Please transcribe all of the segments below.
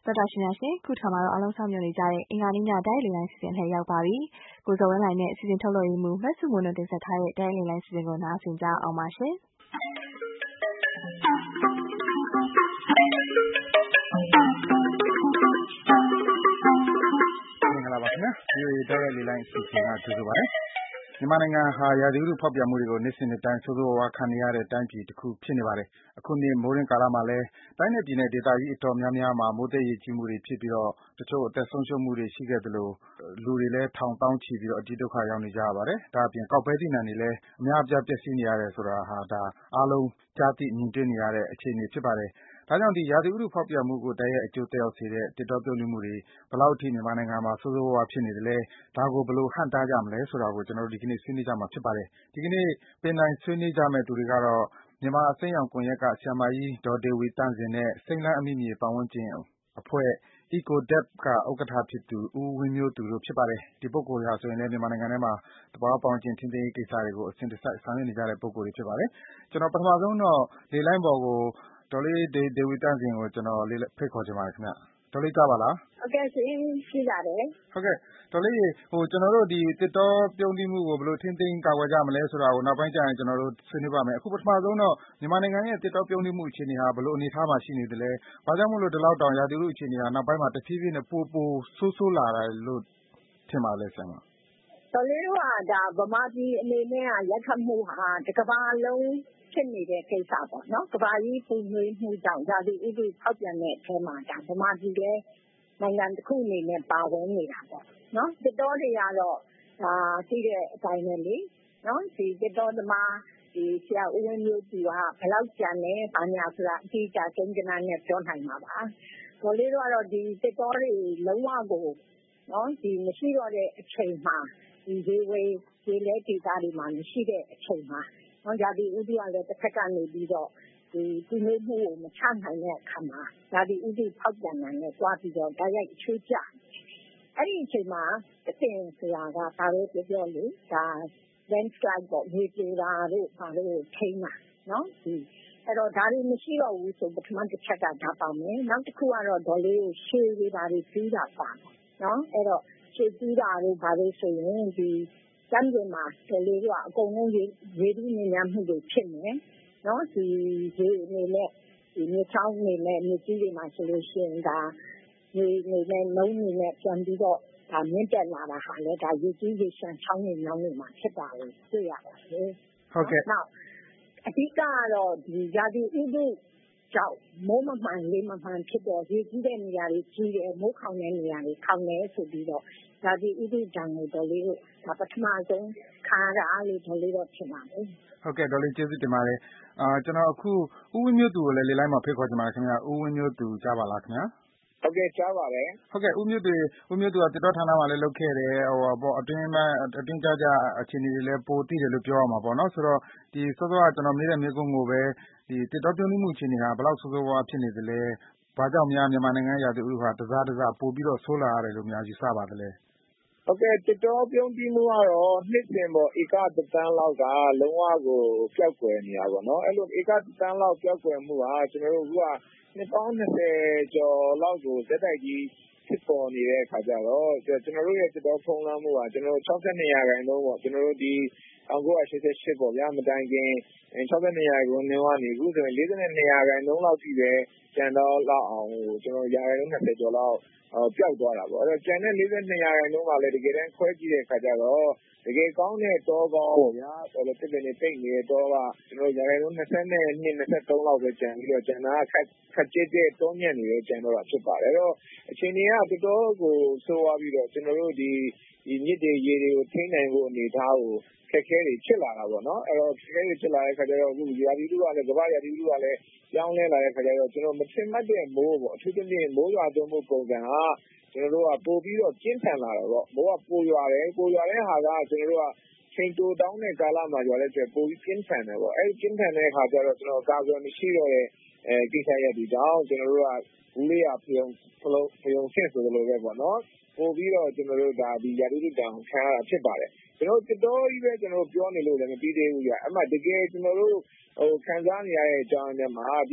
တော်တော်ရှင်များရှင်ခုထောင်မှာတော့အားလုံးဆောင်မြော်နေကြတဲ့အင်္ဂါနေ့ညတိုင်းလေလိုင်းစီစဉ်လှည့်ရောက်ပါပြီ။ကိုဇော်ဝင်းလိုင်နဲ့အစီအစဉ်ထုတ်လွှင့်ရေးမှူးမဆုမွန်တို့တင်ဆက်ထားတဲ့တိုင်းလေလိုင်းစီစဉ်ကိုနားဆင်ကြအောင်ပါရှင်။မင်္ဂလာပါခင်ဗျာ။ဒီတိုင်းလေလိုင်းစီစဉ်ကကြိုဆိုပါရစေ။မြန်မာနိုင်ငံဟာရာသီဥတုဖောက်ပြန်မှုတွေကိုနှစ်စဉ်နှစ်တိုင်းဆိုးဆိုးဝါးဝါးခံနေရတဲ့တိုင်းပြည်တစ်ခုဖြစ်နေပါတယ်။အခုနှစ်မိုးရင်းကာလမှာလည်းတိုင်းနဲ့ပြည်နယ်ဒေသကြီးအတော်များများမှာမိုးသက်ရေကြီးမှုတွေဖြစ်ပြီးတော့တချို့အသက်ဆုံးရှုံးမှုတွေရှိခဲ့သလိုလူတွေလည်းထောင်သောင်းချီပြီးတော့အတိဒုက္ခရောက်နေကြရပါတယ်။ဒါ့အပြင်ကောက်ပဲသီးနှံတွေလည်းအများအပြားပျက်စီးနေရတယ်ဆိုတာဟာဒါအားလုံးကြားသိမြင်တွေ့နေရတဲ့အခြေအနေဖြစ်ပါတယ်။ဒါကြောင့်ဒီရာသီဥတုဖောက်ပြန်မှုကိုတိုက်ရိုက်အကျိုးသက်ရောက်စေတဲ့သစ်တောပြုန်းတီးမှုတွေဘယ်လောက်အထိမြန်မာနိုင်ငံမှာဆိုးဆိုးဝါးဝါးဖြစ်နေသလဲဒါကိုဘယ်လိုဟန့်တားကြမလဲဆိုတာကိုကျွန်တော်တို့ဒီကနေ့ဆွေးနွေးကြမှာဖြစ်ပါတယ်။ဒီကနေ့ပင်တိုင်ဆွေးနွေးကြမယ့်သူတွေကတော့မြန်မာအစိမ်းရောင်ကွန်ရက်ကဆရာမကြီးဒေါ်ဒေဝီသန့်စင်နဲ့စိမ်းလန်းအမိမြေပတ်ဝန်းကျင်အဖွဲ့ EcoDep ကဥက္ကဋ္ဌဖြစ်သူဦးဝင်းမျိုးသူတို့ဖြစ်ပါတယ်။ဒီပုဂ္ဂိုလ်တွေဟာဆိုရင်လည်းမြန်မာနိုင်ငံထဲမှာသဘာဝပတ်ဝန်းကျင်ထိန်းသိမ်းရေးကိစ္စတွေကိုအစဉ်တစိုက်ဆောင်ရွက်နေကြတဲ့ပုဂ္ဂိုလ်တွေဖြစ်ပါတယ်။ကျွန်တော်ပထမဆုံးတော့လေလိုင်းပေါ်ကိုဒေါ်လေးဒေဝီသန့်စင်ကိုကျွန်တော်ဖိတ်ခေါ်ချင်ပါတယ်ခင်ဗျ။ဒေါ်လေးကြားပါလား။ဟုတ်ကဲ့ရှင်ရှိပါတယ်။ဟုတ်ကဲ့ဒေါ်လေးကျွန်တော်တို့ဒီသစ်တောပြုန်းတီးမှုကိုဘယ်လိုထိန်းသိမ်းကာကွယ်ကြမလဲဆိုတာကိုနောက်ပိုင်းကျရင်ကျွန်တော်တို့ဆွေးနွေးပါမယ်။အခုပထမဆုံးတော့မြန်မာနိုင်ငံရဲ့သစ်တောပြုန်းတီးမှုအခြေအနေဟာဘယ်လိုအနေအထားမှာရှိနေသလဲ။ဘာကြောင့်မို့လို့ဒီလောက်တောင်ရာသီဥတုအခြေအနေဟာနောက်ပိုင်းမှာတဖြည်းဖြည်းနဲ့ပိုဆိုးလာတယ်လို့ထင်ပါလဲဆရာမ။ဒေါ်လေးတို့ကဒါဗမာပြည်အနေနဲ့ရိုက်ခတ်မှုဟာတစ်ကမ္ဘာလုံးဖြစ်နေတဲ့ကိစ္စပေါ့နော်။ကမ္ဘာကြီးပူနွေးမှုကြောင့်ရာသီဥတုဖောက်ပြန်တဲ့အထဲမှာဒါဗမာပြည်လည်းနိုင်ငံတစ်ခုအနေနဲ့ပါဝင်နေတာပေါ့နော်။သစ်တောတွေကတော့သိတဲ့အတိုင်းပဲလေနော်ဒီသစ်တောသမားဒီဆရာဦးဝင်းမျိုးသူကဘယ်လောက်ကျန်လဲဘာညာဆိုတာအတိအကျကိန်းဂဏန်းနဲ့ပြောနိုင်မှာပါ။ဒေါ်လေးတို့ကတော့ဒီသစ်တောတွေလုံးဝကိုနော်ဒီမရှိတော့တဲ့အချိန်မှာဒီရေဝေရေလဲဒေသတွေမှာမရှိတဲ့အချိန်မှာနော်ရာသီဥတုကလည်းတစ်ဖက်ကနေပြီးတော့ဒီဒီမျိုးမှုကိုမချနိုင်တဲ့အခါမှာရာသီဥတုဖောက်ပြန်နိုင်တဲ့တွားပြီးတော့တိုက်ရိုက်ချိုးကျအဲ့ဒီအချိန်မှာတစ်ပင်ဆိုတာကဘာလို့ပြောလို့ဒါ landslide ပေါ့မြေပြိုတာတို့ဘာလို့ထိန်းတာနော်ဒီအဲ့တော့ဒါတွေမရှိတော့ဘူးဆိုပထမတစ်ချက်ကဒါပါမယ်နောက်တစ်ခုကတော့ဒေါ်လေးကိုရှေးတွေပါတွေပြီးတာပါနော်အဲ့တော့ရှေးပြီးတာတို့ဘာလို့ဆိုရင်ဒီကျန်းမာမှာဒေါ်လေးကအကုန်လုံးရေဒီနေများမှုတွေဖြစ်နေနော်ဒီရေအနေနဲ့ဒီမြေချောင်းနေနဲ့မြေကြီးတွေမှာဆိုလို့ရှိရင်ဒါနေနဲ့နှုံးနေနဲ့ပြန်ပြီးတော့ဒါမြင့်တက်လာတာဟာလေဒါရေကြီးရေရှမ်းချောင်းနေညောင်းနေမှာဖြစ်တာကိုတွေ့ရပါတယ်။ဟုတ်ကဲ့။နောက်အဓိကကတော့ဒီရာသီဥတုကြောင့်မိုးမမှန်လေမမှန်ဖြစ်တော့ရေကြီးတဲ့နေရာတွေကြီးတယ်မိုးခေါင်တဲ့နေရာတွေခေါင်တယ်ဆိုပြီးတော့ရာသီဥတုကြောင့်ဒေါ်လေးတို့ဒါပထမဆုံးခါရအားလေးဒေါ်လေးတော့ဖြစ်ပါမယ်။ဟုတ်ကဲ့ဒေါ်လေးကျေးဇူးတင်ပါတယ်။ကျွန်တော်အခုဦးဝင်းမျိုးသူကိုလည်းလေလိုင်းမှာဖိတ်ခေါ်ချင်ပါတယ်ခင်ဗျာ။ဦးဝင်းမျိုးသူကြားပါလားခင်ဗျာ။ဟုတ်ကဲ့ကြားပါတယ်ဟုတ်ကဲ့ဦးမျိုးသူကသစ်တောဌာနမှာလည်းလုပ်ခဲ့တယ်အတွင်းကြားအခြေအနေတွေလည်းပိုသိတယ်လို့ပြောရမှာပေါ့နော်ဆိုတော့ဒီစောစောကကျွန်တော်မေးတဲ့မေးခွန်းကိုပဲဒီသစ်တောပြုန်းတီးမှုအခြေအနေဟာဘယ်လောက်ဆိုးဆိုးဝါးဝါးဖြစ်နေသလဲဘာကြောင့်များမြန်မာနိုင်ငံရာသီဥတုဟာတစားပိုပြီးတော့ဆိုးလာရတယ်လို့များယူဆပါသလဲဟုတ်ကဲ့သစ်တောပြုန်းတီးမှုကတော့နှစ်စဉ်ပေါ့ဧကတစ်သန်းလောက်ကလုံးဝကိုပျောက်ကွယ်နေတာပေါ့နော်အဲ့လိုဧကတစ်သန်းလောက်ပျောက်ကွယ်မှုဟာကျွန်တော်တို့အခုကနှစ်ပေါင်း20ကျော်လောက်ကိုသက်တိုက်ကြီးဖြစ်ပေါ်နေတဲ့အခါကျတော့ကျွန်တော်တို့ရဲ့သစ်တောဖုံးလွှမ်းမှုကကျွန်တော်တို့62%ပေါ့ကျွန်တော်တို့ဒီ1988ပေါ့ဗျာမတိုင်ခင်62%ကနေအခုဆိုရင်42%လောက်ထိပဲကျန်တော့လောက်အောင်ကျွန်တော်ရာခိုင်နှုန်း20ကျော်လောက်ပျောက်သွားတာပေါ့အဲ့တော့ကျန်တဲ့42%ကလည်းတကယ်တမ်းခွဲကြည့်တဲ့အခါကျတော့တကယ်ကောင်းတဲ့တောကောင်းပေါ့ဗျာတော်တော်တစ်ပင်နေတိတ်နေတဲ့တောကကျွန်တော်ရာခိုင်နှုန်း22 23လောက်ပဲကျန်ပြီးတော့ကျန်တာခက်ကျစ်တဲ့တောမြတ်နေတဲ့ကျန်တော့တာဖြစ်ပါတယ်အဲ့တော့အချိန်တွေကတော်တော်ကိုဆိုးသွားပြီးတော့ကျွန်တော်တို့ဒီမြစ်တွေရေတွေကိုထိန်းနိုင်ဖို့အနေအထားကိုခက်ခဲတွေဖြစ်လာတာပေါ့နော်အဲ့တော့ခက်ခဲတွေဖြစ်လာတဲ့အခါကျတော့အခုရာသီဥတုကလည်းကမ္ဘာရာသီဥတုကလည်းပြောင်းလဲလာတဲ့အခါကျတော့ကျွန်တော်မထင်မှတ်တဲ့မိုးပေါ့အထူးသဖြင့်မိုးရွာသွန်းမှုပုံစံကကျွန်တော်တို့ကပို့ပြီးတော့ကျင်းထန်လာတော့မိုးကပိုရွာတဲ့ဟာကကျွန်တော်တို့ကချိန်တိုတောင်းတဲ့ကာလမှာရွာတဲ့အတွက်ပိုပြီးကျင်းထန်တယ်ပေါ့အဲဒီကျင်းထန်တဲ့အခါကျတော့ကျွန်တော်ကာကွယ်မရှိတော့တဲ့ကိစ္စရပ်ဒီကြောင့်ကျွန်တော်တို့ကဘူးလေးရဖယုံဆင့်ဆိုလိုပဲပေါ့နော်ပို့ပြီးတော့ကျွန်တော်တို့ဒါဒီရာသီဥတုတန်ခံရတာဖြစ်ပါတယ်ကျွန်တော်သစ်တောကြီးပဲကျွန်တော်ပြောနေလို့လည်းမပြီးသေးဘူးကြာအဲ့မှာတကယ်ကျွန်တော်တို့ခံစားနေရတဲ့အကြောင်းအရာမှာဒီ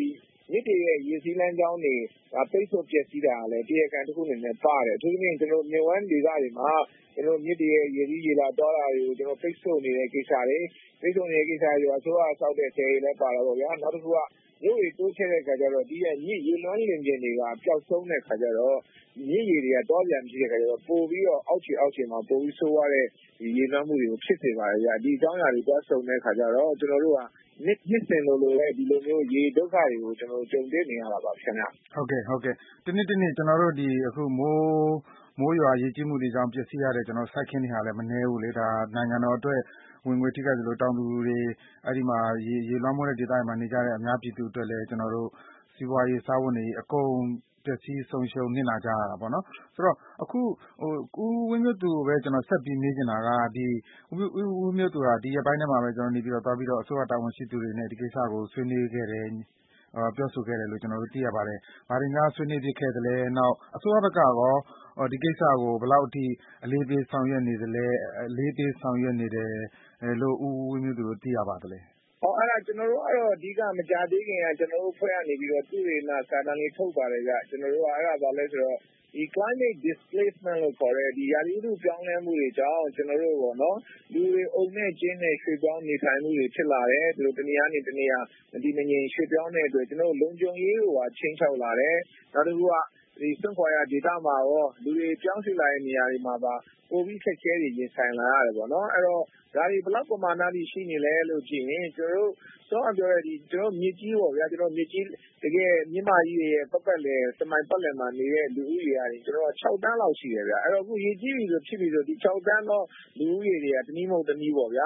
မြစ်တွေရဲ့ရေစီးလမ်းကြောင်းတွေပိတ်ဆို့ပျက်စီးတာကလည်းတရားခံတစ်ခုအနေနဲ့ပါတယ်အထူးသဖြင့်ကျွန်တော်မြစ်ဝမ်းဒေသတွေမှာကျွန်တော်မြစ်တွေရဲ့ရေစီးရေလာသွားတာတွေကိုကျွန်တော်ပိတ်ဆို့နေတဲ့ကိစ္စတွေအစိုးရဆောက်တဲ့ဆည်တွေလည်းပါတော့ဗျာနောက်တစ်ခုကမြို့တွေတိုးချဲ့တဲ့ခါကျတော့ဒီရဲ့မြစ်ရေလွှမ်းလင်ပြင်တွေကပျောက်ဆုံးတဲ့ခါကျတော့မြစ်ရေတွေကတောပြန်မရှိတဲ့ခါကျတော့ပို့ပြီးတော့အောက်ခြေမှာပို့ပြီးဆိုးရတဲ့ရေလွှမ်းမှုတွေကိုဖြစ်စေပါတယ်ဗျာဒီအကြောင်းအရာတွေတွားဆုံတဲ့ခါကျတော့ကျွန်တော်တို့ကနှစ်စဉ်လိုပဲဒီလိုမျိုးရေဒုက္ခတွေကိုကျွန်တော်တို့ကြုံတွေ့နေရတာပါခင်ဗျဟုတ်ကဲ့တနေ့ကျွန်တော်တို့ဒီအခုမိုးရွာရေကြီးမှုတွေကြောင့်ပျက်စီးရတဲ့ကျွန်တော်စိုက်ခင်းတွေဟာလည်းမနည်းဘူးလေဒါနိုင်ငံတော်အတွက်ဝင်ငွေထိခိုက်သလိုတောင်သူတွေအဲ့ဒီမှာရေလွှမ်းမိုးတဲ့ဒေသတွေမှာနေကြတဲ့အများပြည်သူအတွက်လည်းကျွန်တော်တို့စီးပွားရေးစားဝတ်နေရေးအကုန်ပျက်စီးဆုံးရှုံးနစ်နာကြရတာပေါ့နော်ဆိုတော့အခုဦးဝင်းမျိုးသူကိုပဲကျွန်တော်ဆက်ပြီးမေးချင်တာကဒီဦးဝင်းမျိုးသူကဒီရက်ပိုင်းထဲမှာပဲကျွန်တော်နေပြီးတော့သွားပြီးတော့အစိုးရတာဝန်ရှိသူတွေနဲ့ဒီကိစ္စကိုဆွေးနွေးခဲ့တယ်ပြောဆိုခဲ့တယ်လို့ကျွန်တော်တို့သိရပါတယ်။ဘာတွေများဆွေးနွေးဖြစ်ခဲ့သလဲနောက်အစိုးရဘက်ကရောဒီကိစ္စကိုဘယ်လောက်အထိအလေးပေးဆောင်ရွက်နေသလဲအလေးပေးဆောင်ရွက်နေတယ်လို့ဦးဝင်းမျိုးသူတို့သိရပါသလဲ။အဲ့ဒါကျွန်တော်တို့ကတော့အဓိကမကြသေးခင်ကကျွန်တော်တို့ဖွဲ့ရနေပြီးတော့သူတွေနာစာတမ်းလေးထုတ်ပါတယ်ကြကျွန်တော်တို့ကအဲ့ဒါဘာလဲဆိုတော့ဒီ climate displacement လို့ခေါ်တဲ့ဒီရာသီဥတုပြောင်းလဲမှုတွေကြောင့်ကျွန်တော်တို့ပေါ့နော်လူတွေအုံနဲ့ကျင်းနဲ့ရွှေ့ပြောင်းနေထိုင်မှုတွေဖြစ်လာတယ်သူတို့တနေရာနေတနေရာဒီမငြိမ်ရွှေ့ပြောင်းတဲ့အတွက်ကျွန်တော်တို့လုံခြုံရေးကိုပါချင်းချောက်လာတယ်နောက်တစ်ခုကဒီစွန့်ခွာရဒေသမှာရောလူတွေပြောင်းရွှေ့လာတဲ့နေရာတွေမှာပါပိုပြီးခက်ခဲတွေရင်ဆိုင်လာရတယ်ပေါ့နော်အဲ့တော့ဒါတွေဘယ်လောက်ပမာဏတိရှိနေလဲလို့ကြည့်ရင်ကျွန်တော်တို့စောပြောရတဲ့ကျွန်တော်မြစ်ကြီးပေါ့ဗျာကျွန်တော်မြစ်ကြီးတကယ်မြစ်မကြီးရဲ့ပတ်လည်စမိုင်ပတ်လည်မှာနေတဲ့လူဦးရေတွေကျွန်တော်6တန်းလောက်ရှိတယ်ဗျာအဲ့တော့အခုရေကြီးပြီဆိုဖြစ်ပြီဆိုဒီ6တန်းတော့လူဦးရေတွေကတနည်းမဟုတ်တနည်းပေါ့ဗျာ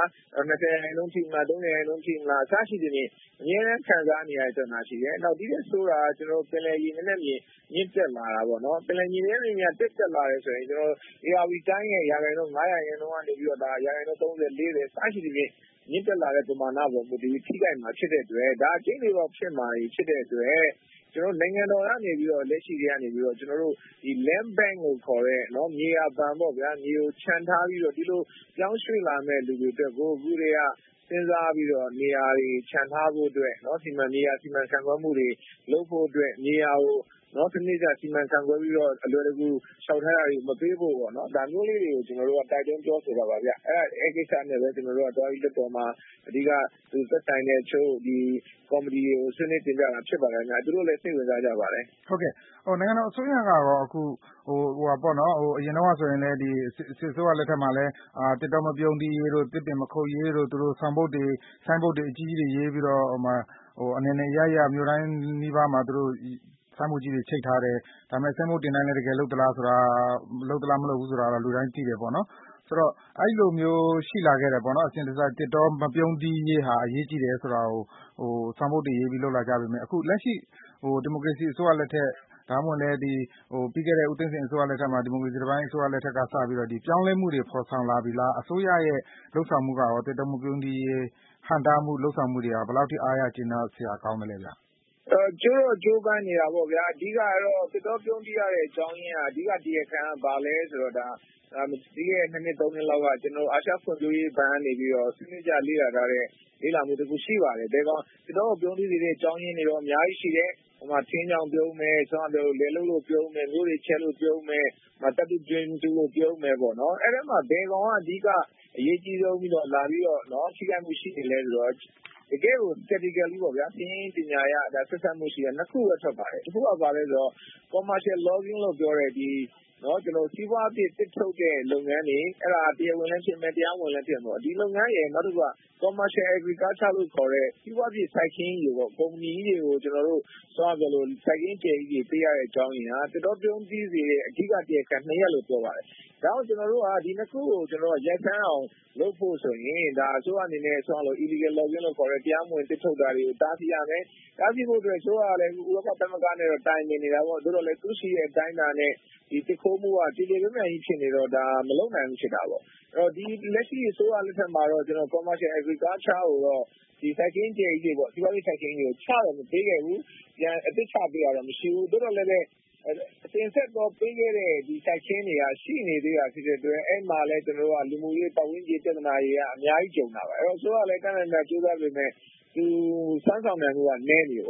20လုံးထိမှ30လုံးထိမှအစရှိတဲ့အများနဲ့ခံစားနေရတဲ့နာရှိတယ်နောက်ဒီတဲ့ဆိုတာကျွန်တော်ပင်လယ်ရေနဲ့မြင့်တက်လာတာပေါ့နော်ပင်လယ်ရေနဲ့မြင့်တက်လာတယ်ဆိုရင်ကျွန်တော် ARV တိုင်းရဲ့ရာခိုင်နှုန်း900ရာခိုင်နှုန်းကနေပြီးတော့ဒါရာခိုင်နှုန်း30 40စရှိတဲ့မြင့်တက်လာတဲ့ပမာဏပေါ်မှာဒီထိခိုက်မှာဖြစ်တဲ့အတွက်ဒါအကျိန်းတွေတော့ဖြစ်မှာဖြစ်တဲ့အတွက်ကျွန်တော်နိုင်ငံတော်ကနေပြီးတော့လက်ရှိတွေကနေပြီးတော့ကျွန်တော်တို့ဒီ land bank ကိုခေါ်တဲ့နော်မြေယာဘဏ်ပေါ့ဗျာမြေကိုခြံထားပြီးတော့ဒီလိုပြောင်းရွှေ့လာမဲ့လူတွေအတွက်ကိုအခုတွေကစဉ်းစားပြီးတော့နေရာတွေခြံထားဖို့အတွက်နော်မြေယာစီမံခန့်ခွဲမှုတွေလုပ်ဖို့အတွက်မြေယာကိုနော်စနစ်ကျစီမံခန့်ခွဲပြီးတော့အလွယ်တကူရှောက်ထားတာတွေမပေးဖို့ပေါ့နော်ဒါမျိုးလေးတွေကိုကျွန်တော်တို့ကတိုက်တွန်းပြောဆိုတာပါဗျအဲ့ကိစ္စနဲ့ပဲကျွန်တော်တို့ကတွားပြီးလက်ပေါ်မှာအဓိကသူသက်ဆိုင်တဲ့ချို့ဒီကော်မတီကိုဆွေးနွေးတင်ပြတာဖြစ်ပါတယ်ခင်ဗျာသူတို့လည်းစိတ်ဝင်စားကြပါတယ်ဟုတ်ကဲ့နိုင်ငံတော်အစိုးရကတော့အခုပေါ့နော်အရင်တော့ဆိုရင်လည်းဒီစစ်အစိုးရလက်ထက်မှာလည်းတစ်တော်မပြုံးတီးရေးတို့တစ်ပင်မခုတ်ရေးတို့သူတို့ဆိုင်းဘုတ်တွေအကြီးကြီးတွေရေးပြီးတော့အနေနဲ့ရမြို့တိုင်းနီးပါးမှာသူတို့ဆိုင်းဘုတ်ကြီးတွေချိတ်ထားတယ်ဒါပေမဲ့ဆိုင်းဘုတ်တင်တိုင်းလည်းတကယ်လုပ်သလားဆိုတာမလုပ်ဘူးဆိုတာတော့လူတိုင်းသိတယ်ပေါ့နော်ဆိုတော့အဲ့လိုမျိုးရှိလာခဲ့တယ်ပေါ့နော်အစဉ်တစိုက်တစ်တော်မပြုံးတီးရေးဟာအရေးကြီးတယ်ဆိုတာကိုဆိုင်းဘုတ်တွေရေးပြီးလုပ်လာကြပြီမယ်အခုလက်ရှိဒီမိုကရေစီအစိုးရလက်ထက်ဒါမှမဟုတ်လည်းပြီးခဲ့တဲ့ဦးသိန်းစိန်အစိုးရလက်ထက်မှာဒီမိုကရေစီတစ်ပိုင်းအစိုးရလက်ထက်ကစပြီးတော့ဒီပြောင်းလဲမှုတွေဖော်ဆောင်လာပြီလားအစိုးရရဲ့လုပ်ဆောင်မှုကရောတစ်တော်မပြုံးတီးရေးဟန်တာမှုလုပ်ဆောင်မှုတွေကဘယ်လောက်ထိအားရကျေနပ်စရာကောင်းတယ်လဲဗျကျိုးပန်းနေတာပေါ့ဗျာအဓိကတော့တစ်တော်ပြုံးတီးရတဲ့အကြောင်းရင်းကအဓိကတရားခံကဘာလဲဆိုတော့ဒါဒီရဲ့2နှစ်3နှစ်လောက်ကကျွန်တော်အာရှဖွံ့ဖြိုးရေးဘဏ်ကနေပြီးတော့စနစ်ကျလေ့လာထားတဲ့လေ့လာမှုတစ်ခုရှိပါတယ်ဒါကောင်တစ်တော်ပြုံးတီးတဲ့အကြောင်းရင်းတွေတော့အများကြီးရှိတယ်ဟိုမှာထင်းချောင်ပြုံးမယ်ဆောင်းပြောလေလုံးလို့ပြုံးမယ်မျိုးတွေချက်လို့ပြုံးမယ်တပ်တူတွင်းတူလို့ပြုံးမယ်ပေါ့နော်အဲ့ဒါမှဘယ်ကောင်ကအဓိကအရေးကြီးဆုံးပြီးတော့လာပြီးတော့နော်ထိခိုက်မှုရှိနေလဲဆိုတော့တကယ်ကို technically ပေါ့ဗျာသင်ပညာရဒါဆက်ဆက်မှုရှိတယ်နှစ်ခုပဲထွက်ပါတယ်တစ်ခုကဘာလဲဆိုတော့ commercial logging လို့ပြောတဲ့ဒီနော်ကျွန်တော်စီးပွားဖြစ်တစ်ထုတ်တဲ့လုပ်ငန်းတွေအဲ့ဒါတရားဝင်လည်းဖြစ်မယ်တရားဝင်လည်းဖြစ်မှာဒီလုပ်ငန်းရဲ့နောက်တစ်ခုက commercial agriculture လို့ခေါ်တဲ့စီးပွားဖြစ်စိုက်ခင်းကြီးပေါ့ကုမ္ပဏီကြီးတွေကိုကျွန်တော်တို့ဆိုတော့လို့စိုက်ခင်းကျယ်ကြီးတွေပေးရတဲ့အကြောင်းရင်းဟာတော်တော်ပြုံးပြီးစီတဲ့အဓိကတရားခံ2ရက်လို့ပြောပါတယ်ဒါအောင်ကျွန်တော်တို့ကဒီနှစ်ခုကိုကျွန်တော်ရက်ဆန်းအောင်လုပ်ဖို့ဆိုရင်ဒါအစိုးရအနေနဲ့ဆိုတော့ illegal logging လို့ခေါ်တဲ့တရားမဝင်တစ်ထုတ်တာတွေကိုတားဆီးရမယ်တားဆီးဖို့အတွက်ဆိုရလည်းဥပဒေသမဂ္ဂနဲ့တော့တိုင်ပင်နေတာပေါ့တို့တော့လည်းသူရှိတဲ့အတိုင်းတာနဲ့ဒီတစ်ခိုးမှုကတည်တည်ပြည့်ကြီးဖြစ်နေတော့ဒါမလုံနိုင်ဘူးဖြစ်တာပေါ့အဲ့တော့ဒီလက်ရှိအစိုးရလက်ထက်မှာတော့ကျွန်တော် commercial agriculture ကိုတော့ဒီစိုက်ခင်းကျယ်ကြီးတွေပေါ့စီးပွားရေးစိုက်ခင်းကြီးကိုချတော့မပေးခဲ့ဘူးပြန်အစ်စ်ချပေးရတော့မရှိဘူးတို့တော့လည်းအတင်ဆက်တော့ပေးခဲ့တဲ့ဒီစိုက်ခင်းတွေကရှိနေသေးတာဖြစ်တဲ့အတွက်အဲ့မှာလည်းကျွန်တော်တို့ကလူမှုရေးပတ်ဝန်းကျင်ပြဿနာတွေကအများကြီးကြုံတာပါအဲ့တော့ဆိုတော့လည်းတန်းတန်းကြိုးစားပေမဲ့သူစမ်းဆောင်နိုင်မှုကနည်းနေပေါ့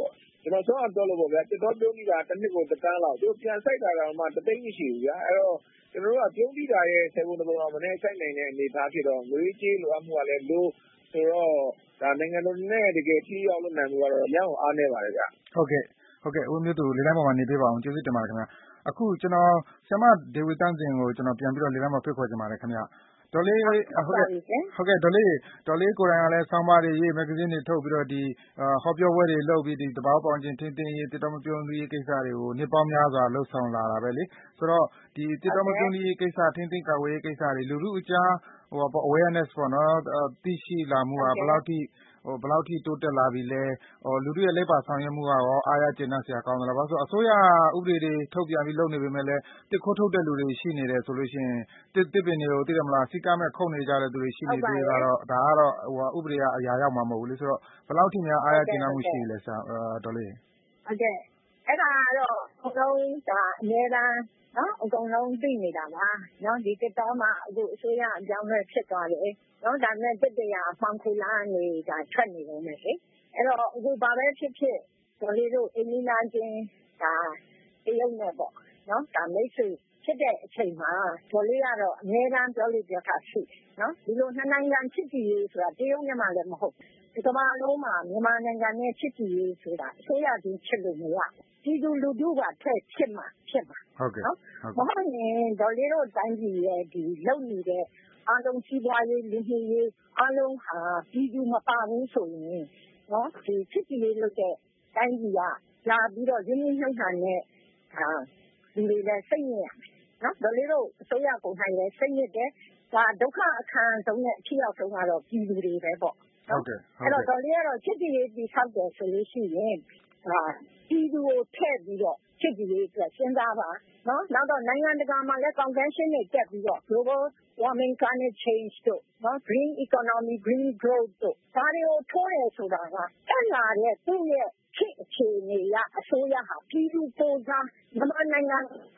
ကျွန်တော်ဆုံးအောင်ပြောလို့ပေါ့ဗျာတစ်တော်ပြုံးပြီးတာတစ်နှစ်ကို1 တန်းလောက်သူပြန်စိုက်တာတော့မှ3 သိန်းမရှိဘူးဗျာအဲ့တော့ကျွန်တော်တို့ကပြုံးပြီးတာရဲ့10 ပုံ 1 ပုံတော့မနေ့စိုက်နိုင်တဲ့အနေအထားဖြစ်တော့ငွေကြေးလိုအပ်မှုကလည်းလို့ဆိုတော့ဒါနိုင်ငံတော်နဲ့တကယ်ထိရောက်လို့နိုင်မှုကတော့ရအောင်အားနေပါတယ်ဗျာဟုတ်ကဲ့ဦးမျိုးသူလေတိုင်းပေါ်မှာနေပေးပါအောင်ကျေးဇူးတင်ပါတယ်ခင်ဗျာအခုကျွန်တော်ဆရာမဒေဝီတန်းစင်ကိုကျွန်တော်ပြန်ပြီးတော့လေတိုင်းပေါ်ဖိတ်ခေါ်ချင်ပါတယ်ခင်ဗျာဒေါ်လေးဟုတ်ကဲ့ဒေါ်လေးကိုယ်တိုင်ကလည်းဆောင်းပါးတွေရေးမဂ္ဂဇင်းတွေထုတ်ပြီးတော့ဒီဟောပြောပွဲတွေလုပ်ပြီးဒီတဘာဝပေါင်းချင်းတင်းရေးတစ်တော်မပြုံးရေးကိစ္စတွေကိုနှစ်ပေါင်းများစွာလှုပ်ဆောင်လာတာပဲလေဆိုတော့ဒီတစ်တော်မပြုံးရေးကိစ္စတင်းကာဝေးရေးကိစ္စတွေလူထုအကြားawareness ပေါ့နော်သိရှိလာမှုကဘယ်လောက်ထိတိုးတက်လာပြီလဲလူထုရဲ့လက်ပါဆောင်ရွက်မှုကရောအားရကျေနပ်စရာကောင်းသလားဘာလို့ဆိုအစိုးရဥပဒေတွေထုတ်ပြန်ပြီးလုပ်နေပေမဲ့လည်းတစ်ခိုးထုတ်တဲ့လူတွေရှိနေတယ်ဆိုလို့ရှိရင်တစ်ပင်တွေကိုသိတယ်မလားစီကမဲ့ခုတ်နေကြတဲ့သူတွေရှိနေသေးတော့ဒါကတော့ဥပဒေကအရာရောက်မှာမဟုတ်ဘူးလေဆိုတော့ဘယ်လောက်ထိများအားရကျေနပ်မှုရှိလဲဆရာဒေါ်လေးဟုတ်ကဲ့အဲ့ဒါကတော့အကုန်လုံးဒါအများတန်းနော်အကုန်လုံးသိနေတာပါနော်ဒီတစ်တော်မှာအခုအစိုးရအကြောင်းနဲ့ဖြစ်သွားတယ်နော်ဒါနဲ့တက်တရားအဖောင်ခူလာနေဒါထွက်နေတော့မယ်လေအဲ့တော့အခုဘာပဲဖြစ်ဖြစ်ဒေါ်လေးတို့အင်းနီနာချင်းဒါတရုတ်နဲ့ပေါ့နော်ဒါမိတ်ဆွေဖြစ်တဲ့အချိန်မှာဒေါ်လေးကတော့အများတန်းပြောလို့ပြောတာရှိနော်ဒီလိုနှစ်နိုင်ငံချစ်ကြည်ရေးဆိုတာတရုတ်မြန်မာလည်းမဟုတ်ဒီကမ္ဘာလုံးမှာမြန်မာနိုင်ငံနဲ့ချစ်ကြည်ရေးဆိုတာအစိုးရချင်းချစ်လို့မရပြည်သူလူထုကထွက်ချစ်မှာဖြစ်မှာဟုတ်ကဲ့နော်မဟုတ်ရင်ဒေါ်လေးတို့တိုင်းပြည်ရဲ့ဒီလုံနေတဲ့အားလုံးစီးပွားရေးလူမှုရေးအားလုံးဟာပြည်သူမပါဘူးဆိုရင်နော်ဒီချစ်ကြည်ရေးလုပ်တဲ့တိုင်းပြည်ကလာပြီးတော့ရင်းနှီးမြှုပ်နှံတဲ့လူတွေလည်းစိတ်ညစ်ရမယ်နော်ဒေါ်လေးတို့အစိုးရပုံတိုင်းလည်းစိတ်ညစ်တယ်ဒါဒုက္ခအခန်းဆုံးနဲ့အထီးရောက်ဆုံးကတော့ပြည်သူတွေပဲပေါ့ဟုတ်ကဲ့အဲ့တော့ဒေါ်လေးကတော့ချစ်ကြည်ရေးတည်ဆောက်တယ်ဆိုလို့ရှိရင်ပြည်သူကိုထည့်ပြီးတော့ချစ်ကြည်ရေးအတွက်စဉ်းစားပါနော်နောက်တော့နိုင်ငံတကာမှာလည်း convention တွေတက်ပြီးတော့ global warming climate change တို့နော် green economy green growth တို့ဒါတွေကိုထိုးရဆိုတာကတက်လာတဲ့သူ့ရဲ့ဖြစ်အခြေအနေကအစိုးရဟာပြည်သူကိုစားမြန်မာနိုင်ငံ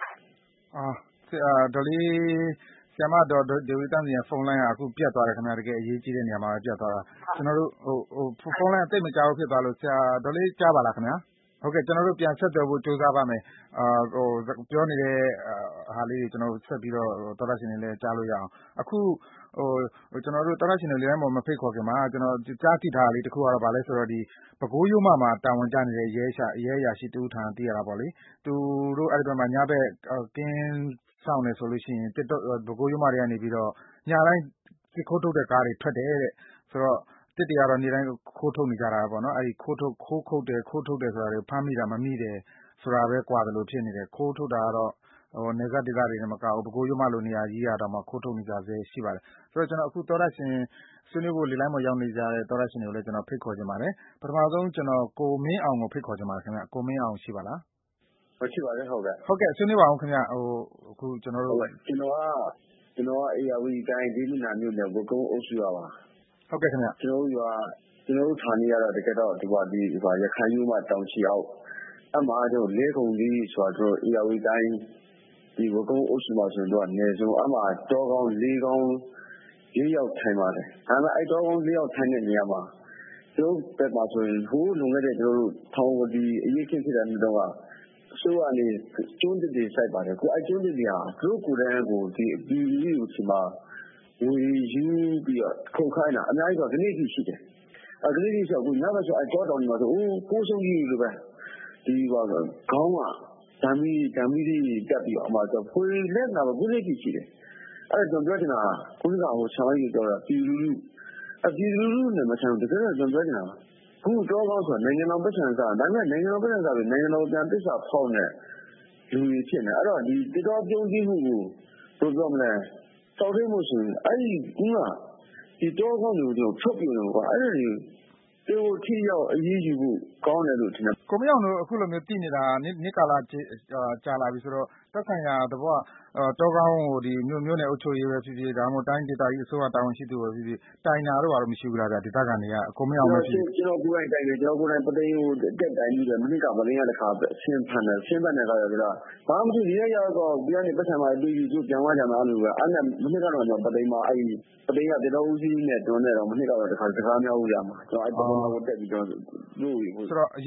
ဒေါ်လေးဆရာမဒေါ်ဒေဝီတန်းစင်ရဲ့ဖုန်းလိုင်းကအခုပြတ်သွားတယ်ခင်ဗျာတကယ်အရေးကြီးတဲ့နေရာမှာပြတ်သွားတာကျွန်တော်တို့ဖုန်းလိုင်းအသိမကြားဘူးဖြစ်သွားလို့ဆရာဒေါ်လေးကြားပါလားခင်ဗျာဟုတ်ကဲ့ကျွန်တော်တို့ပြန်ဆက်သွယ်ဖို့ကြိုးစားပါမယ်ပြောနေတဲ့ဟာလေးတွေကျွန်တော်ဆက်ပြီးတော့တော်တော်ရှင်တွေလည်းကြားလို့ရအောင်အခုကျွန်တော်တို့တော်တော်ရှင်တွေလည်းမဖိတ်ခေါ်ခင်မှာကျွန်တော်ကြားသိထားတာလေးတခုကတော့ဗာလဲဆိုတော့ဒီပဲခူးရိုးမှာတာဝန်ကျနေတဲ့ရဲရာရှိတူထံသိရတာပေါ့လေသူတို့အဲ့ဒီဘက်မှာညဘက်ကင်းဆောင်နေဆိုလို့ရှိရင်ပဲခူးရိုးမတွေကနေပြီးတော့ညတိုင်းခိုးထုတ်တဲ့ကားတွေထွက်တယ်တဲ့ဆိုတော့တစ်တွေကတော့နေ့တိုင်းခိုးထုတ်နေကြတာပေါ့နော်အဲဒီခိုးထုတ်တယ်ဆိုတာတွေဖမ်းမိတာမမိတယ်ဆိုတာပဲကွာတယ်လို့ဖြစ်နေတယ်ခိုးထုတ်တာကတော့နေဇက်ဒေသတွေနဲ့မကဘူးပဲခူးရိုးမလိုနေရာကြီးရတော့မှခိုးထုတ်နေကြဆဲရှိပါတယ်ဆိုတော့ကျွန်တော်အခုသောရရှင်ဆွေးနွေးဖို့လေလိုင်းပေါ်ရောက်နေကြတဲ့သောရရှင်တွေကိုလည်းကျွန်တော်ဖိတ်ခေါ်ချင်ပါတယ်ပထမဆုံးကျွန်တော်ကိုမင်းအောင်ကိုဖိတ်ခေါ်ချင်ပါတယ်ခင်ဗျကိုမင်းအောင်ရှိပါလားဟုတ်ရှိပါတယ်ဟုတ်ကဲ့ဆွေးနွေးပါအောင်ခင်ဗျအခုကျွန်တော်တို့ကျွန်တော်ကအေယာဝီတိုင်းဒီလူနာမျိုးနဲ့ဘကုန်းအုပ်စုရပါဟုတ်ကဲ့ခင်ဗျကျွန်တော်ဌာနေရတော့တကယ်တော့ဒီရခိုင်မျိုးမှာတောင်ချီအောင်အမှားတို့လေးကုန်ကြီးဆိုတော့အေယာဝီတိုင်းဒီဘကုန်းအုပ်စုမှာဆိုတော့နေစုံအမှားတောကောင်းလေးကောင်း၄ယောက်ထိုင်ပါတယ်ဒါပေမဲ့အဲ့တောကောင်း၄ယောက်ထိုင်တဲ့နေရာမှာတို့တက်မှာဆိုရင်ဟိုးလုံခဲ့တဲ့ကျွန်တော်တို့ထောင်ဝတီအရေးချင်းဖြစ်တဲ့နေ့တော့ဆိုးအနေကျွန်းတွေစိုက်ပါတယ်ကိုအကျွန်းတွေဟာသူတို့ကိုယ်တိုင်ကိုဒီအပြီးကြီးကိုဒီမှာဝေယူပြီးတော့ခုန်ခိုင်းတာအများကြီးဆိုဒီနေ့ရှိတယ်ဒီနေ့ဆိုအခုညဘက်ဆိုအကြောတောင်မှာဆိုကိုးဆုံးကြီးလိုပဲဒီခေါင်းကဓာမီတွေတက်ပြီးတော့အမှဆိုဖွေလက်နာကိုနေ့ရှိတယ်အဲ့တော့ကျွန်တော်ပြောချင်တာခုနကဟိုဆာလိုက်ပြောတာပြည်လူနဲ့မဆန်တကယ်တော့ကျွန်တော်ပြောချင်တာခုတော့ကောင်းဆိုနိုင်ငံတော်ပတ်စံစားဒါပေမဲ့နိုင်ငံတော်ပတ်စံစားပြီးနိုင်ငံတော်ပြန်သစ္စာဖောက်နေလူကြီးဖြစ်နေအဲ့တော့ဒီတတော်ပြုံးကြည့်မှုကိုဘယ်လိုမလဲစောက်ထိမှုဆိုအဲ့ဒီကူကဒီတော့ကောင်းတွေကိုချုပ်ပြလို့ကွာအဲ့ဒီသူထိရောက်အရေးယူဖို့ကောင်းတယ်လို့ထင်တယ်ကိုမရောက်လို့အခုလိုမျိုးတည်နေတာနှစ်ကာလကြာလာပြီဆိုတော့တက်ဆိုင်ရာတဘောတောကောင်းကိုဒီမြို့နယ်အုပ်ချုပ်ရေးပဲဖြစ်ဖြစ်ဒါမှမဟုတ်တိုင်းဒေသကြီးအစိုးရတာဝန်ရှိသူပဲဖြစ်ဖြစ်တိုင်တာတော့ဘာလို့မရှိဘူးလားဗျဒေသခံတွေကကိုမရောက်မရှိဘူးကျွန်တော်ကိုယ်တိုင်တိုင်တယ်ကျွန်တော်ကိုယ်တိုင်ပသိန်းကိုတက်တိုင်ပြီးတယ်မိနစ်ကပသိန်းရတစ်ခါဆင်းဖန်တယ်ဆင်းဖန်တဲ့ခါကျတော့ဘာမှမဖြစ်ဒီရောက်တော့ဒီကနေပတ်ဆံမှာပြီးပြီးသူပြန်သွားကြမှာလို့ပဲအဲ့နဲ့မိနစ်ကတော့ကျွန်တော်ပသိန်းမှာအဲ့ဒီပသိန်းကတတော်ဦးစီးနဲ့တွန်းနေတော့မိနစ်ကတော့တစ်ခါစကားများဦးရမှာကျွန်တော်အဲ့ပေါ်မှာကိုတက်ပြီးတော့လို့ဆိုတော့အရေး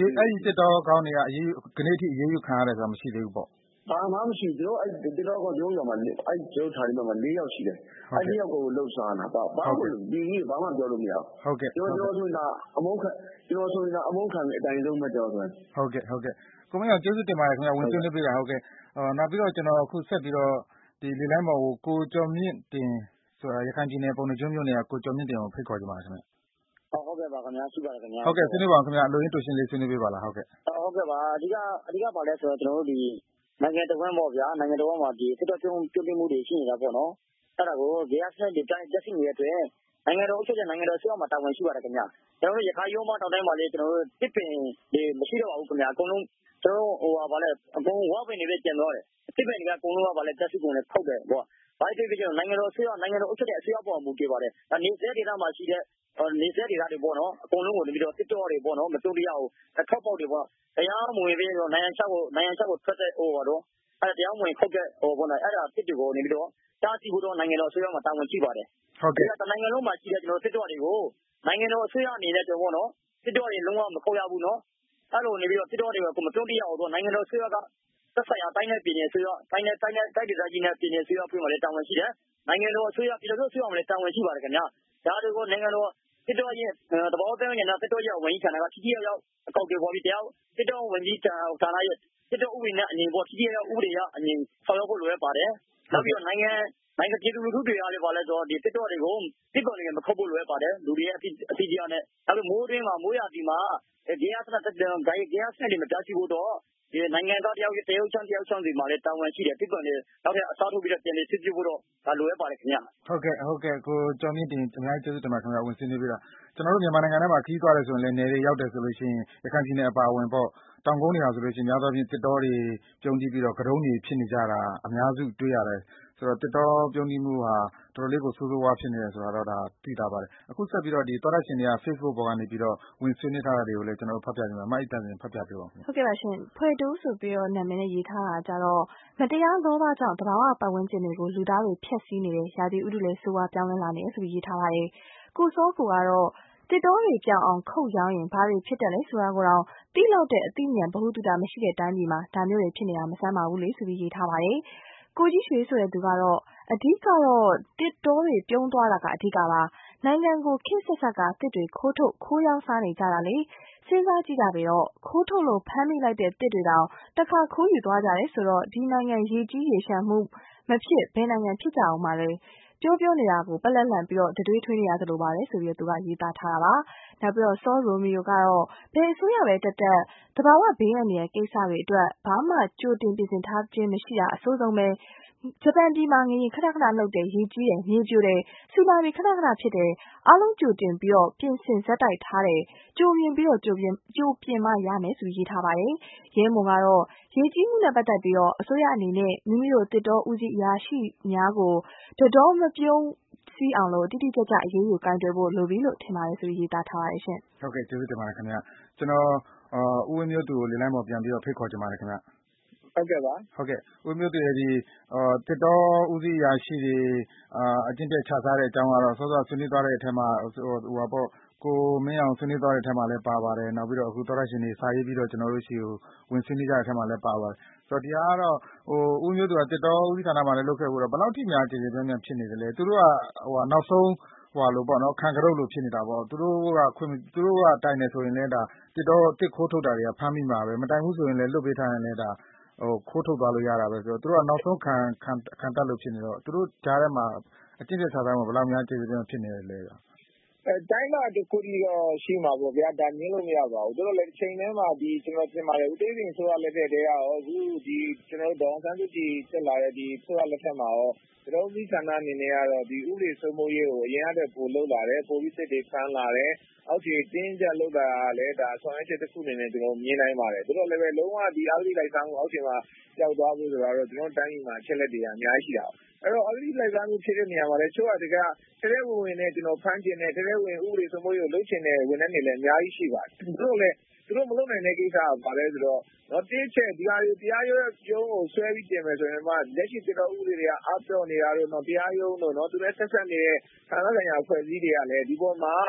အဲ့ဒီတစ်တော်ကောင်းတွေကခဏထိအရေးယူခံရတယ်ဆိုတာမရှိသေးဘူးပေါ့ဘာမှမရှိကျွန်တော်အဲ့တစ်တော်ကောကျွန်တော်ရောမှာအဲ့ကျွန်တော်ထားနေမှာ4ယောက်ရှိတယ်အဲ့4ယောက်ကိုလှုပ်ရှားတာဘာမှဒီကြီးဘာမှပြောလို့မရဟုတ်ကဲ့ကျွန်တော်ဆိုတာအမုန်းခံကျွန်တော်ဆိုတာအမုန်းခံတဲ့အတိုင်းဆုံးပဲတော်ဆိုဟုတ်ကဲ့ကိုမင်းအောင်ကျေးဇူးတင်ပါတယ်ခင်ဗျဝင်ဆွေးနွေးပေးတာဟုတ်ကဲ့နောက်ပြီးတော့ကျွန်တော်အခုဆက်ပြီးတော့ဒီလေလိုင်းပေါ်ကိုကျော်မြင့်တင်ဆိုတာရခိုင်ပြည်နယ်ပုံနှကျွန်းမြို့နယ်ကကိုကျော်မြင့်တင်ကိုဖိတ်ခေါ်ကြပါခင်ဗျဟုတ်ကဲ့ပါခင်ဗျာရှိပါတယ်ခင်ဗျာဟုတ်ကဲ့ဆွေးနွေးပါခင်ဗျာအလိုရင်းတူရှင်းလေးဆွေးနွေးပေးပါလားဟုတ်ကဲ့ဟုတ်ကဲ့ပါအဓိကပါလဲဆိုတော့ကျွန်တော်တို့ဒီနိုင်ငံတော်ဝန်ပေါ့ဗျာနိုင်ငံတော်ဝန်မှာဒီစစ်တော်ပြုံးပြမှုတွေရှိနေတာပေါ့နော်အဲ့ဒါကိုဂျေအက်စနဲ့ဒီတိုင်းတက်ရှိနေတဲ့အတွက်နိုင်ငံတော်အုပ်ချုပ်တဲ့နိုင်ငံတော်ဆွေးနွေးမှာတာဝန်ရှိပါတယ်ခင်ဗျာကျွန်တော်တို့ရခိုင်ရုံးမတောင်တိုင်းမှာလေကျွန်တော်တို့တစ်ပင်ဒီမရှိတော့ပါဘူးခင်ဗျာအကုန်လုံးကျွန်တော်တို့ဗာလဲအကုန်ဝါပင်တွေပဲကျန်တော့တယ်တစ်ပင်တွေကအကုန်လုံးကဗာလဲတက်ရှိကုန်နဲ့ဖောက်တယ်ပေါ့ဘာဖြစ်ဖြစ်ကျွန်တော်နိုင်ငံတော်ဆွေးနွေးနိုင်ငံတော်အုပ်ချုပ်တဲ့အဆွေးနွေးပေါ်မူတည်ပါတယ်နေစဲဒေသမှာရှိတဲ့နေစဲဒေသတွေပေါ့နော်အကုန်လုံးကိုပြီးတော့တစ်တော်တွေပေါ့နော်မတူတရားကိုထောက်ပေါက်တွေပေါ့တရားမဝင်ပြီးတော့နိုင်ငံခြားကိုထွက်တဲ့တော့အဲ့တရားမဝင်ခောက်တဲ့ပေါ့နော်အဲ့ဒါတစ်တွေကိုနေပြီးတော့တားဆီးဖို့တော့နိုင်ငံတော်အစိုးရမှာတာဝန်ရှိပါတယ်ဟုတ်ကဲ့ဒါနိုင်ငံလုံးမှာရှိတဲ့ကျွန်တော်တစ်တော်တွေကိုနိုင်ငံတော်အစိုးရအနေနဲ့တော့ပေါ့နော်တစ်တော်တွေလုံးဝမခောက်ရဘူးနော်အဲ့လိုနေပြီးတော့တစ်တော်တွေကိုမတူတရားအောင်တော့နိုင်ငံတော်အစိုးရကသက်ဆိုင်ရာတိုင်းနဲ့ပြည်နယ်အစိုးရတိုင်းဒေသကြီးနဲ့ပြည်နယ်အစိုးရဖွဲ့မှာလည်းတာဝန်ရှိတယ်နိုင်ငံတော်အစိုးရပြည်တော်အစိုးရမှာလည်းတာဝန်ရှိပါတယ်ခင်ဗျာဒါတွေကိုနိုင်ငံတော်တစ်တော်ရဲ့သဘောတရားနဲ့တစ်တော်ရဲ့ဝန်ကြီးဌာနကထိထိရောက်အကောက်တွေပေါ်ပြီးတရားတစ်တော်ဝန်ကြီးဌာနရဲ့တစ်တော်ဥပဒေနဲ့အညီပေါ်ထိထိရောက်ဥပဒေရအညီဆောင်ရွက်ဖို့လိုရပါတယ်နောက်ပြီးတော့နိုင်ငံပြည်သူလူထုတွေကလည်းပါလဲဆိုဒီတစ်တော်တွေကိုတစ်တော်တွေမခုတ်ဖို့လိုရပါတယ်လူတွေရဲ့အစီအစဉ်နဲ့နောက်ပြီးမိုးတွင်းမှာမိုးရာသီမှာဂျေအက်စနဲ့ဂျေအက်စနဲ့မတားဆီးဖို့တော့ဒီနိုင်ငံသားတယောက်ချမ်းစီမှာလည်းတာဝန်ရှိတယ်တစ်တော်တွေနောက်ထပ်အစားထိုးပြီးတော့ပြန်လည်စစ်ဆေးဖို့တော့ဒါလိုရပါတယ်ခင်ဗျာဟုတ်ကဲ့ကိုကျော်မြင့်တင်အများကြီးကျေးဇူးတင်ပါတယ်ခင်ဗျာဝင်ဆွေးနွေးပေးတာကျွန်တော်တို့မြန်မာနိုင်ငံထဲမှာခီးသွားတယ်ဆိုရင်လည်းနယ်တွေရောက်တယ်ဆိုလို့ရှိရင်ရခိုင်ပြည်နယ်အပါအဝင်ပေါ့တောင်ကုန်းတွေဟာဆိုလို့ရှိရင်များသောအားဖြင့်တစ်တော်တွေပြုံးတီးပြီးတော့ကတုံးတွေဖြစ်နေကြတာအများစုတွေ့ရတယ်ဆိုတော့တစ်တော်ပြုံးတီးမှုဟာတော်တော်လေးကိုဆိုးဆိုးဝါးဖြစ်နေတယ်ဆိုတာတော့ဒါသိတာပါတယ်အခုဆက်ပြီးတော့ဒီသောရရှင်တွေက Facebook ပေါ်ကနေပြီးတော့ဝင်ဆွေးနွေးထားတာတွေကိုလည်းကျွန်တော်ဖတ်ပြနေမှာမိုက်တန်ဖတ်ပြပေးပါဦးဟုတ်ကဲ့ပါရှင်ဖွဲ့တူးဆိုပြီးတော့နာမည်နဲ့ရေးထားတာကြတော့မတရားလောဘကြောင့်တဘာဝပတ်ဝန်းကျင်တွေကိုလူသားတွေဖျက်ဆီးနေတယ်ရာသီဥတုလည်းဆိုးဝါးပြောင်းလဲလာနေတယ်ဆိုပြီးရေးထားပါတယ်ကိုစောကိုကတော့တစ်တော်တွေပြောင်းအောင်ခုတ်ရောင်းရင်ဘာတွေဖြစ်တယ်လဲဆိုတာကိုတော့တိလောက်တဲ့အသိဉာဏ်ဗဟုသုတမရှိတဲ့တိုင်းပြည်မှာဒါမျိုးတွေဖြစ်နေတာမဆန်းပါဘူးလေဆိုပြီးရေးထားပါတယ်ကိုကြီးရွှေဆိုတဲ့သူကတော့အဓိကတော့တစ်တော်တွေပြုံးသွားတာကအဓိကပါနိုင်ငံကိုခေတ်ဆက်ဆက်ကတစ်တွေခိုးထုတ်ခိုးရောင်းစားနေကြတာလေစဉ်းစားကြည့်ကြပြီတော့ခိုးထုတ်လို့ဖမ်းမိလိုက်တဲ့တစ်တွေတောင်တခါခိုးယူသွားကြတယ်ဆိုတော့ဒီနိုင်ငံရေကြီးရေရှမ်းမှုမဖြစ်ဘယ်နိုင်ငံဖြစ်ကြအောင်ပါလဲပြောနေတာကိုပလက်လန့်ပြီးတော့တတွေးထွေးနေရသလိုပါလေဆိုပြီးသူကရေးသားထားတာပါနောက်ပြီးတော့စောရိုမီယိုကတော့ဘယ်အစိုးရပဲတက်တဘာဝဘေးအန္တရာယ်ကိစ္စတွေအတွက်ဘာမှကြိုတင်ပြင်ဆင်ထားခြင်းမရှိတာအဆိုးဆုံးပဲဂျပန်ပြည်မှာငရင်ခဏခဏလှုပ်တယ်ရေကြီးတယ်မြေပြိုတယ်ဆူနာမီခဏခဏဖြစ်တယ်အားလုံးကြိုတင်ပြီးတော့ပြင်ဆင်ဇက်တိုက်ထားတယ်ကြိုပြင်ပြီးတော့ကြိုပြင်မှရမယ်ဆိုရေးထားပါတယ်ရဲမွန်ကတော့ရေကြီးမှုနဲ့ပတ်သက်ပြီးတော့အစိုးရအနေနဲ့မိမိတို့တစ်တော်ဦးစီးအရာရှိများကိုတတော်မပြုံးစီးအောင်လို့တိတိကျကျအရေးယူကိုင်တွယ်ဖို့လိုပြီလို့ထင်ပါတယ်ဆိုပြီးရေးသားထားပါတယ်ရှင်ဟုတ်ကဲ့ကျေးဇူးတင်ပါတယ်ခင်ဗျာကျွန်တော်ဦးဝင်းမျိုးသူကိုလေလိုင်းပေါ်ပြန်ပြီးတော့ဖိတ်ခေါ်ချင်ပါတယ်ခင်ဗျာဟုတ်ကဲ့ပါဟုတ်ကဲ့ဦးမျိုးသူရဲ့ဒီတစ်တော်ဦးစီးရာရှိတွေအကျင့်တဲ့ခြားစားတဲ့အကြောင်းကတော့စောစောဆွေးနွေးသွားတဲ့အထက်မှာကိုမင်းအောင်ဆွေးနွေးသွားတဲ့အထက်မှာလည်းပါပါတယ်နောက်ပြီးတော့အခုသောရရှင်တွေစာရေးပြီးတော့ကျွန်တော်တို့ရှိကိုဝင်ဆွေးနွေးကြတဲ့အထက်မှာလည်းပါပါတယ်ဆိုတော့ဒီဟာကတော့ဦးမျိုးသူကတစ်တော်ဦးစီးဌာနမှာလည်းလုပ်ခဲ့ဖို့တော့ဘယ်လောက်ထိများကျေကျေပြန့်ပြန့်ဖြစ်နေတယ်လဲသူတို့ကနောက်ဆုံးလို့ပေါ့နော်ခံကြုပ်လို့ဖြစ်နေတာပေါ့သူတို့ကတိုင်နေဆိုရင်လည်းဒါတစ်ခိုးထုတ်တာတွေကဖမ်းမိမှာပဲမတိုင်ဘူးဆိုရင်လည်းလွတ်ပေးထားရင်လည်းဒါခိုးထုတ်သွားလို့ရတာပဲဆိုတော့သူတို့ကနောက်ဆုံးခံတတ်လို့ဖြစ်နေတော့သူတို့ကြားထဲမှာအကျင့်ချက်ခြားစားမှုဘယ်လောက်များကျေကျေပြန့်ဖြစ်နေလဲတိုင်းမှာတခုတည်းတော့ရှိမှာပေါ့ဗျာဒါမြင်လို့မရပါဘူးတို့လည်းတစ်ချိန်တည်းမှာကျွန်တော်ပြင်ပါတယ်ဦးသိန်းစိန်ဆိုရလက်ထက်တည်းကရောအခုကျွန်တော်ဒေါအောင်ဆန်းစုကြည်တက်လာတဲ့ဆိုရလက်ထက်မှာရောကျွန်တော်ဦးဌာနအနေနဲ့ကတော့ဥပဒေစိုးမိုးရေးကိုအရင်ကတည်းကပိုလုပ်လာတယ်ပိုပြီးစစ်တွေဖမ်းလာတယ်အောက်ခြေတင်းကြပ်လုပ်တာလည်းဒါဆောင်ရွက်ချက်တစ်ခုအနေနဲ့ကျွန်တော်မြင်နိုင်ပါတယ်တို့လည်းပဲလုံးဝအဂတိလိုက်စားမှုအောက်ခြေမှာကြောက်သွားဖို့ဆိုတော့ကျွန်တော်တိုင်းပြည်မှာအချက်လက်တွေအများကြီးရှိတာအဲ့တော့အဂတိလိုက်စားမှုဖြစ်တဲ့နေရာမှာလည်းချို့ကတကယ်ထဲဝင်နဲ့ကျွန်တော်ဖမ်းကျင်တဲ့ထဲဝင်ဥပဒေစိုးမိုးရေးကိုလုပ်ချင်တဲ့ဝန်ထမ်းတွေလည်းအများကြီးရှိပါတယ်သူတို့မလုပ်နိုင်တဲ့ကိစ္စကဘာလဲဆိုတော့တင်းချက်ဒီဟာတွေတရားရုံးကိုဆွဲပြီးတင်မယ်ဆိုရင်မှလက်ရှိတော်ဥပဒေတွေကအားပြောနေတာတို့တရားရုံးတို့သူလည်းဆက်နေတဲ့ဌာနဆိုင်ရာအဖွဲ့အစည်းတွေကလည်းဒီပေါ်မှာ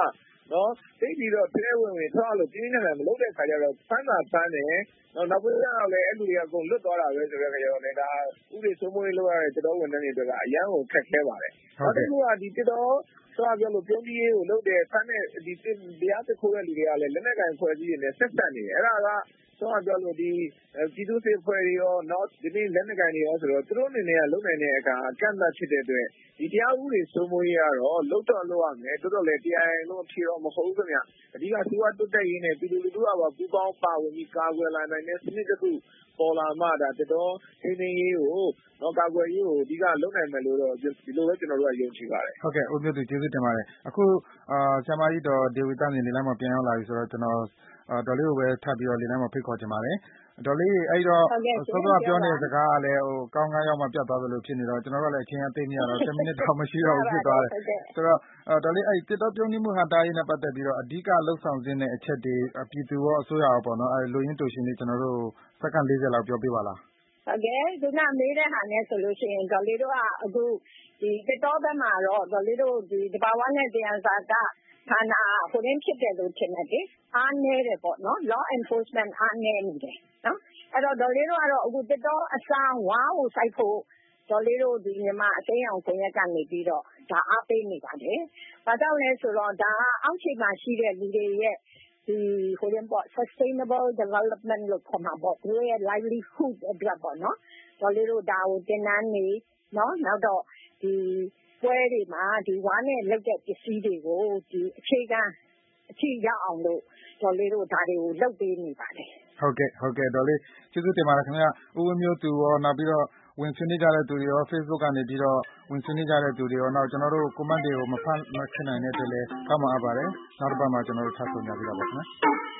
နော်သိပြီးတော့ထဲဝင်ထားလို့ပြင်းနေတာမလုပ်တဲ့ခါကျတော့ဖမ်းတယ်နောက်ပြီးတော့လည်းအဲ့လူတွေကအကုန်လွတ်သွားတာပဲဆိုတဲ့ခါကျတော့လည်းဒါဥပဒေစိုးမိုးရေးလုပ်ရတဲ့တော်ဝန်ထမ်းတွေအတွက်ကအရန်ကိုခက်ခဲပါတယ်နောက်တစ်ခုကဒီတော်ဆိုပြောလို့ပြုံးကြီးကိုလုပ်တဲ့ဖမ်းတဲ့ဒီတရားသခိုးတဲ့လူတွေကလည်းလက်နက်ကင်ဖွဲ့စည်းနေဆက်ဆက်နေတယ်အဲ့ဒါကတော့ပြောလို့ဒီပြည်သူ့စစ်ဖွဲ့တွေရောနောက်ဒီနေ့လက်နက်ကင်တွေရောဆိုတော့သူတို့အနေနဲ့ကလုံနိုင်တဲ့အခါကန့်သတ်ဖြစ်တဲ့အတွက်ဒီတရားဥပဒေစိုးမိုးရေးကတော့လုံတော့လုပ်ရမယ်တော်တော်လည်းတရားရင်လို့ဖြေတော့မဟုတ်ဘူးခင်ဗျအဓိကသူကတွတ်တက်ရင်းနဲ့ပြည်သူလူထုကပါပူပေါင်းပါဝင်ပြီးကာကွယ်လာနိုင်တဲ့စနစ်တစ်ခုပေါ်လာမှဒါတော်ထိန်းသိမ်းရေးကိုတော့ကာကွယ်ရေးကိုအဓိကလုံနိုင်မယ်လို့တော့ဒီလိုပဲကျွန်တော်တို့ကယုံကြည်ပါတယ်ဟုတ်ကဲ့ဦးမျိုးသူကျေးဇူးတင်ပါတယ်အခုဆရာမကြီးတော်ဒေဝီတနေနေလမ်းမှာပြန်ရောက်လာပြီဆိုတော့ကျွန်တော်ဒေါ်လေးကိုပဲထပ်ပြီးတော့လေလမ်းမှာဖိတ်ခေါ်ချင်ပါတယ်ဒေါ်လေးအဲ့တော့စောစောပြောနေတဲ့စကားကလည်းကောင်းရောက်မှပြတ်သွားသလိုဖြစ်နေတော့ကျွန်တော်တို့လည်းအချိန်အသိမရတော့10မိနစ်တော့မရှိတော့ဘူးဖြစ်သွားတယ်ဆိုတော့ဒေါ်လေးအဲ့တစ်တော့ပြုံးမှုဟန်တားရေးနဲ့ပတ်သက်ပြီးတော့အဓိကလှုပ်ဆောင်ခြင်းတဲ့အချက်တွေပြည်သူရောအစိုးရရောပေါ့နော်အဲ့လူရင်းတူရှင်တွေကျွန်တော်တို့စက္ကန့်40လောက်ပြောပြပါလားဟုတ်ကဲ့ဒီကမေးတဲ့ဟာနဲ့ဆိုလို့ရှိရင်ဒေါ်လေးတို့ကအခုဒီတော်ဘက်မှာတော့ဒေါ်လေးတို့ဒီတဘာဝနဲ့တရားစာကဌာနဟိုရင်းဖြစ်တယ်လို့ထင်တယ်အားနည်းတယ်ပေါ့နော် law enforcement အားနည်းနေတယ်နော်အဲ့တော့ဒေါ်လေးတို့ကတော့အခုတော်အစားဝါးကိုစိုက်ဖို့ဒေါ်လေးတို့ဒီမြန်မာအသိအောင်ခွင့်ရကနေပြီးတော့ဒါအားပေးနေပါတယ်။ဘာကြောင့်လဲဆိုတော့ဒါအောက်ခြေမှာရှိတဲ့လူတွေရဲ့ဒီဟိုရင်ပေါ့ sustainable development လို့ခေါ်မှာပေါ့သူရဲ့ livelihood အတွက်ပေါ့နော်ဒေါ်လေးတို့ဒါကိုတင်နန်းနေနော်နောက်တော့ဒီပွဲတွေမှာဒီဝါးနဲ့လုပ်တဲ့ပစ္စည်းတွေကိုဒီအခြေခံအထိရောက်အောင်လို့ဒေါ်လေးတို့ဒါတွေကိုလုပ်ပေးနေပါတယ်ဟုတ်ကဲ့ဒေါ်လေးကျေးဇူးတင်ပါတယ်ခင်ဗျာဦးဝင်းမျိုးသူရောနောက်ပြီးတော့ဝင်ဆွေးနွေးကြတဲ့သူတွေရော Facebook ကနေပြီးတော့ဝင်ဆွေးနွေးကြတဲ့သူတွေရောနောက်ကျွန်တော်တို့ comment တွေကိုမဖတ်နိုင်တဲ့အတွက်လည်းကောင်းပါအပ်ပါတယ်နောက်တစ်ပတ်မှာကျွန်တော်တို့ထပ်ဆုံကြပြပါမယ်ခင်ဗျာ